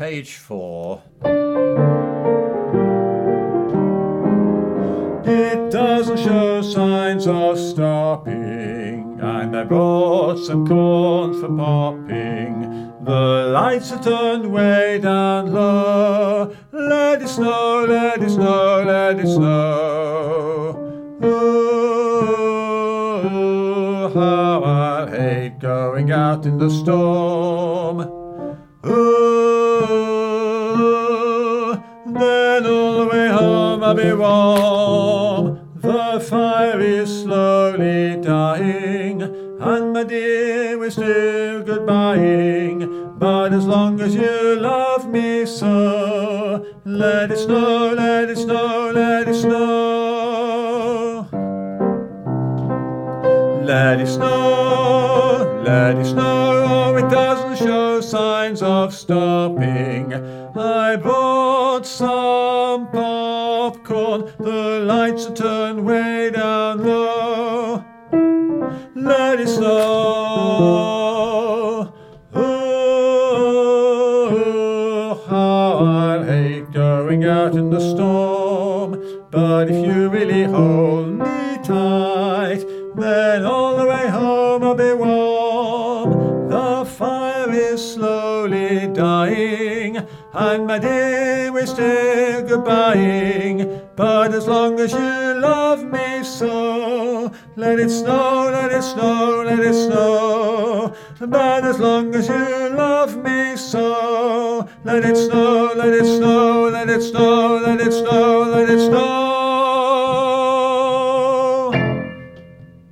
page 4. It doesn't show signs of stopping, and I brought some corn for popping. The lights are turned way down low. Let it snow, let it snow, let it snow. Ooh, how I hate going out in the storm. Ooh, then all the way home I'll be warm. The fire is slowly dying, and my dear, we're still goodbying. But as long as you love me so, let it snow, let it snow, let it snow. Let it snow, let it snow. Oh, it doesn't show signs of stopping. I bought some popcorn. The lights are turned way down low. Let it snow. Ooh, how I hate going out in the storm. But if you really hold me tight, then all the way home I'll be warm. The fire is slowly dying, and my dear, we're still goodbying. But as long as you love me so, let it snow, let it snow, let it snow. But as long as you love me so, let it snow, let it snow, let it snow, let it snow, let it snow.